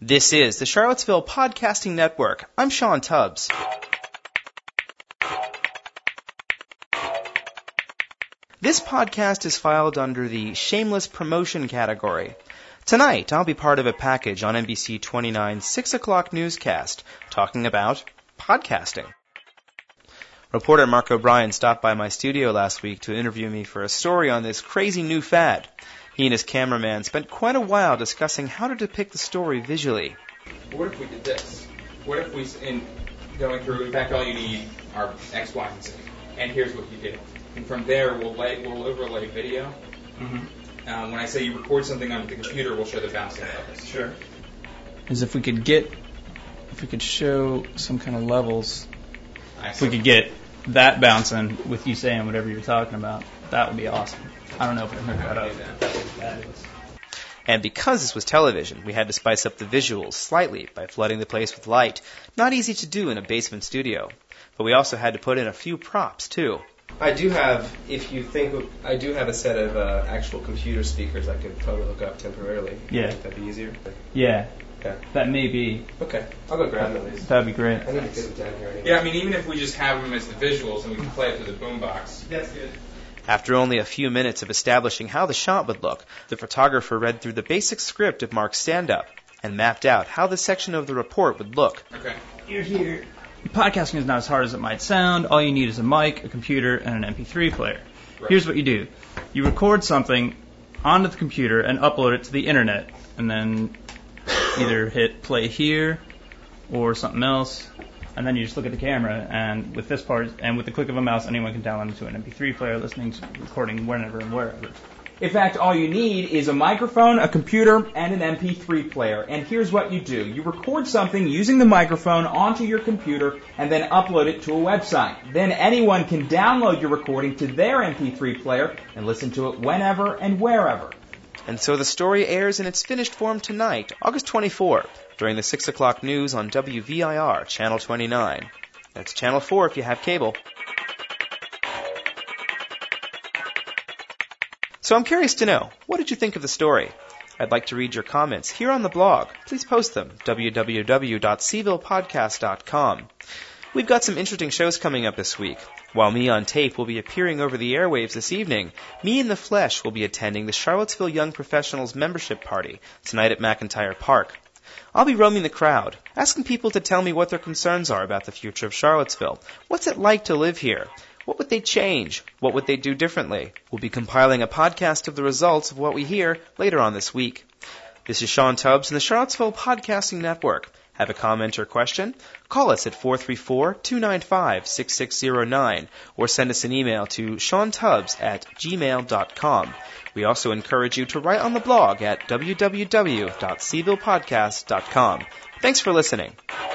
This is the Charlottesville Podcasting Network. I'm Sean Tubbs. This podcast is filed under the Shameless Promotion category. Tonight, I'll be part of a package on NBC 29's 6 o'clock newscast talking about podcasting. Reporter Mark O'Brien stopped by my studio last week to interview me for a story on this crazy new fad. He and his cameraman spent quite a while discussing how to depict the story visually. What if we did this? What if we, in going through, in fact, all you need are X, Y, and Z, and here's what you do. And from there, we'll overlay video. Mm-hmm. When I say you record something on the computer, we'll show the bouncing levels. Sure. As if we could show some kind of levels, if we could get that bouncing with you saying whatever you're talking about, that would be awesome. I don't know if I can hook that up. That would be fabulous. And because this was television, we had to spice up the visuals slightly by flooding the place with light. Not easy to do in a basement studio. But we also had to put in a few props, too. I do have a set of actual computer speakers I could probably hook up temporarily. Yeah. That'd be easier. Yeah. Okay. That may be. Okay. I'll go grab them at least. That'd be great. I need to get them down here anyway. Yeah, I mean, even if we just have them as the visuals and we can play it through the boombox. That's good. After only a few minutes of establishing how the shot would look, the photographer read through the basic script of Mark's stand-up and mapped out how the section of the report would look. Okay. You're here. Podcasting is not as hard as it might sound. All you need is a mic, a computer, and an MP3 player. Right. Here's what you do. You record something onto the computer and upload it to the internet, and then either hit play here or something else, and then you just look at the camera, and with this part, and with the click of a mouse, anyone can download it to an MP3 player, listening to recording whenever and wherever. In fact, all you need is a microphone, a computer, and an MP3 player. And here's what you do. You record something using the microphone onto your computer and then upload it to a website. Then anyone can download your recording to their MP3 player and listen to it whenever and wherever. And so the story airs in its finished form tonight, August 24th, during the 6 o'clock news on WVIR, Channel 29. That's Channel 4 if you have cable. So I'm curious to know, what did you think of the story? I'd like to read your comments here on the blog. Please post them, www.cvillepodcast.com. We've got some interesting shows coming up this week. While Me on Tape will be appearing over the airwaves this evening, Me in the Flesh will be attending the Charlottesville Young Professionals Membership Party tonight at McIntyre Park. I'll be roaming the crowd, asking people to tell me what their concerns are about the future of Charlottesville. What's it like to live here? What would they change? What would they do differently? We'll be compiling a podcast of the results of what we hear later on this week. This is Sean Tubbs in the Charlottesville Podcasting Network. Have a comment or question? Call us at 434-295-6609 or send us an email to seantubbs@gmail.com. We also encourage you to write on the blog at www.cvillepodcast.com. Thanks for listening.